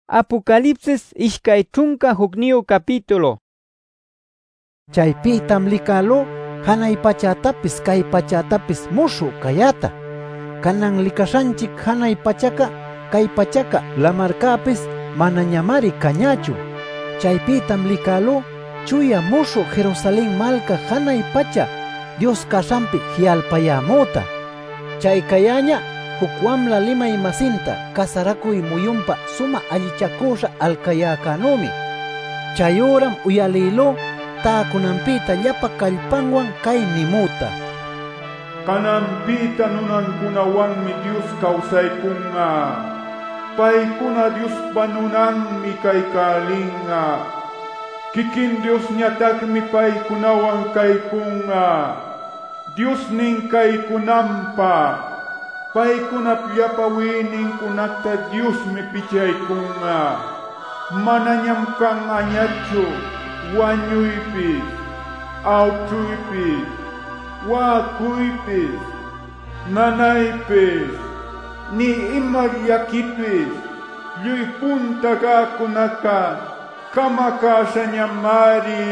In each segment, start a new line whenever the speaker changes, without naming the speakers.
Apocalipsis ishkay chunka hukniyo capítulo.
Chaypitam likalo hanay pachatapis kay pachatapis mushu kayata. Kanan likashanchik hanay pachaka kay pachaka lamarkapis manañamari kañachu. Chaypitam likalo chuya mushu Jerusalén malka hanay pacha Dios kashampi hialpayamuta. Chay kayaña hukwamla limay masinta kasarakuy muyumpa suma allichakusha alkayakanumi. Chayuram uyalilo taakunampita llapa kallpanwan kay nimuta.
Kanampita nunankunawanmi Dios kawsaykunga. Paykuna Diospa nunanmi kaykalinga. Kikin Dios ñatakmi paykunawan kaykunga. Dios nin kaykunampa. Paykunap llapa wininkunata Diosmi pichaykunga. Manañam kan añachu wañuypis, awchuypis, wakuypis, nanaypis, ni ima llakipis, lluy punta kakunaka kamakashañamari.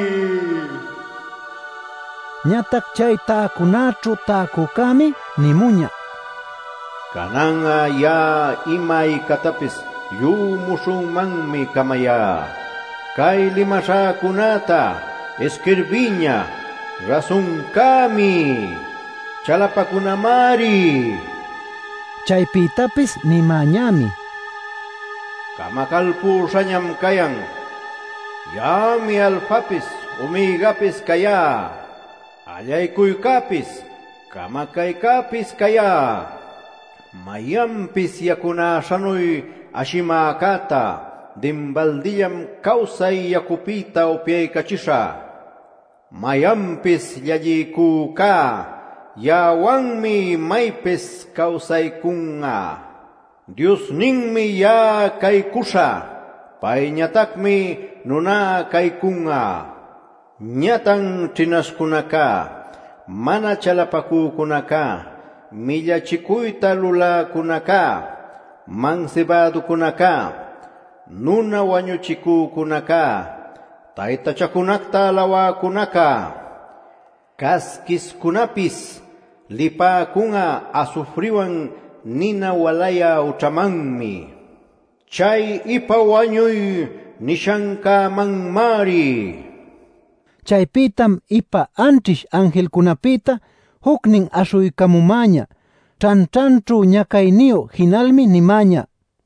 Ñatak chay taakunachu taakukami nimuña.
Kananga ya imay katapis yumushunmanmi kamaya. Kay limashakunata escribiña rasunkami chalapakunamari.
Chaypitapis nimañami.
Kamakalpushañam kayan. Yami alfapis omegapis kaya. Allaykuycapis kamakaykapis kaya. Mayampis yakunashanuy ashimakata. Dimbaldillam kawsay yakupita upyaykachisha. Mayampis llallikuka yawanmi maypis kawsaykunga. Dios ninmi ya kaykusha. Payñatakmi nuna kaykunga. Ñatan chinaskunaka mana chalapakukunaka millachikuyta lulakunaka mansibadukunaka nuna wañuchikukunaka taytachakunakta lawakunaka kaskiskunapis lipakunga asufriwan nina walaya uchamanmi. Chay ipa wañuy nishankamanmari.
Chaypitam ipa antish angelkunapita huknin ashuykamumaña. Chanchanchu ñakayniyo hinalmi nimaña.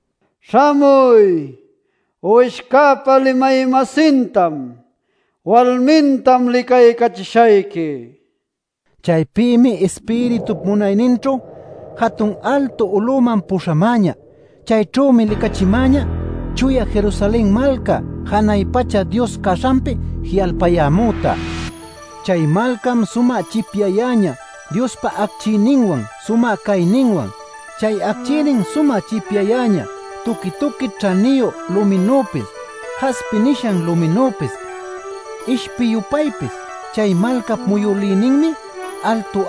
Shamuy, uishkapa limay masintam, walmintam likaykachishayki.
Chaypimi espiritu munayninchu hatun alto uluman pushamaña. Chaychumi likachimaña chuya Jerusalén malka hanay pacha Dios kashampi hialpayamuta. Chay malkam suma chipyayaña Diospa akchininwan suma kayninwan. Chay akchinin suma chipyayaña tuki chaniyo luminopis, haspinishan luminopis, ishpiyupaypis. Chay malkap muyulininmi alto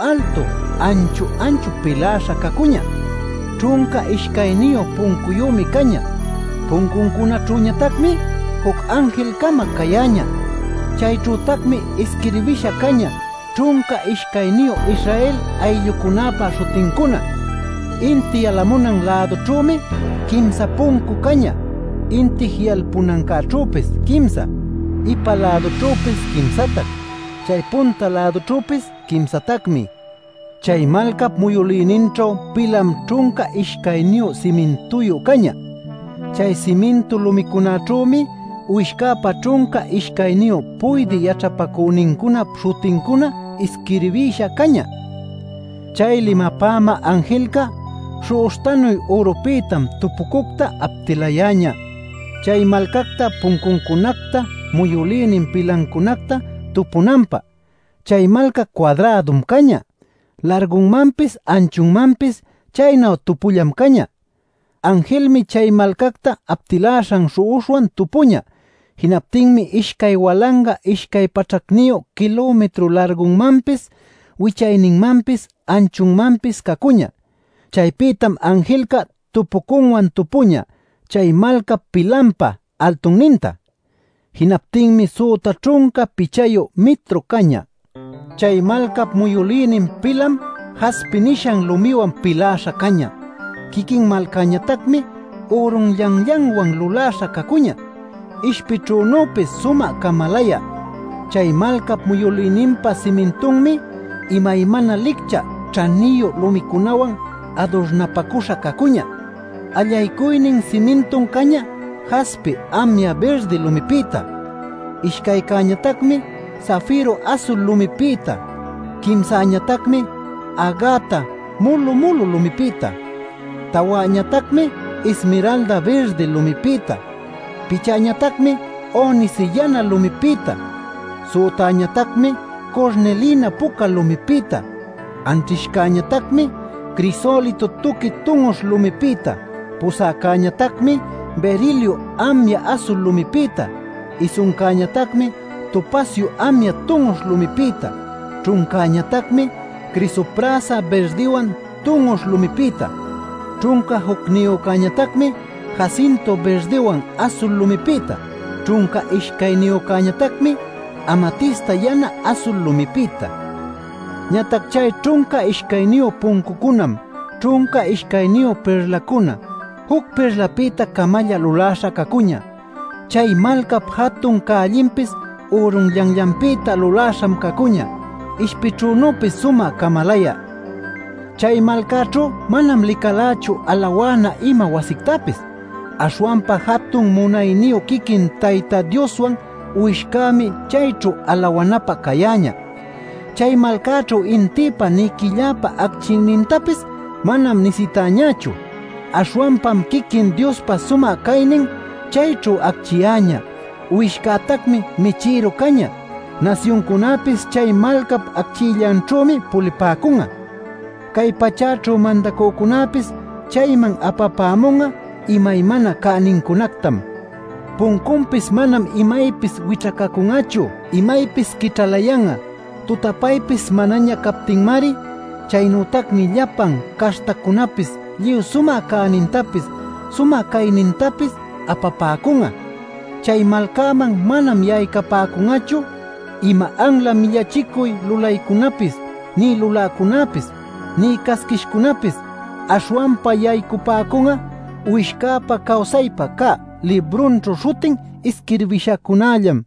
anchu pilasha kakuña. Chunka ishkayniyo punkuyumi kaña. Punkunkuna chuñatakmi huk ángel kama kayaña. Chaychutakmi escribisha kaña chunka ishkayniyo Israel ayllukunapa shutinkuna. Inti yalamunan ladochumi kimsa punku kaña. Inti hialpunankachupis kimsa. Ipa ladochupis kimsatak. Chay punta ladochupis kimsatakmi. Chay malkap muyulinincho pilam chunka ishkayniyo simintuyo kaña. Chay simintu lumikunachumi uishkapa chunka ishkayniyo puydi yachapakuninkuna shutinkuna escribisha kaña. Chay limapama angelka shuushtanuy oropitam tupukukta aptilayaña. Chay malkakta punkunkunakta muyulinin pilankunakta tupunampa. Chay malka cuadradum kaña. Largunmampis anchunmampis chaynaw tupullam kaña. Angelmi chay malkakta aptilashan shuushwan tupuña. Hinaptinmi ishkay walanga ishkay pachakniyo kilometro largunmampis wichayninmampis anchunmampis kakuña. Chaypitam angelka tupukunwan tupuña. chay malka pilampa altunninta. Hinaptinmi suta trunka pichayo mitro caña. Chay malkap muyulinin pilam haspinishan lumiwan pilasha caña. Kikin malkañatakmi urunllanllanwan lulasha kakuña. Ishpichunupis suma kamalaya. Chay malkap muyulininpa simintunmi imaymana likcha chaniyo lumikunawan adornapakusha kakuña. Allaykuynin simintun caña jaspe amia verde lumipita. Ishkay cañatakmi zafiro azul lumipita. Kimsa añatakmi agata mulu lumipita. Tawa añatakmi esmeralda verde lumipita. Picha añatakmi onisillana lumipita. Suta añatakmi cornelina puka lumipita. Antishka añatakmi crisólito tuki tungos lumipita. Pusaka añatakmi berilio amia azul lumipita. Isunka añatakmi topacio amia tungos lumipita. Trunka añatakmi crisoprasa verdiwan tungos lumipita. Trunka huknioka añatakmi jacinto verdewan azul lumipita. Trunka ishkaynioka añatakmi amatista yana azul lumipita. Ñatak chay trunka ishkaynio punkukunam trunka ishkaynio perlakuna. Huk perlapita kamalla lulasha kakuña. Chay malkap hatun kaallimpis urunllanllampita lulasham kakuña. Ishpichunupis suma kamalaya. Chay malkachu manam likalachu alawana ima wasiktapis. Ashwanpa hatun munayniyo kikin Tayta Dioswan uishkami chaychu alawanapa kayaña. Chay malkachu intipa ni killapa akchinintapis manam nisitañachu. Ashwanpam kikin Diospa suma kaynin chaychu akchiyaña. Uishkatakmi michiro kaña. Nacionkunapis chay malkap akchillanchumi pulipakunga. Kay pachachu mandakukunapis chayman apapamunga imaymana kaninkunaktam. Punkumpis manam imaypis wichakakungachu, imaypis kitalayanга. Tutapaypis manaña kaptinmari chaynutakmi llapan kashtakunapis lliw suma kanintapis suma kaynintapis apapakunga. Chay malkaman manam yaykapakungachu ima anla millachikuy lulaykunapis ni lulakunapis ni kaskishkunapis. Ashwanpa yaykupakunga uishkapa kawsaypa ka librunchu shutin iskirvishakunallam.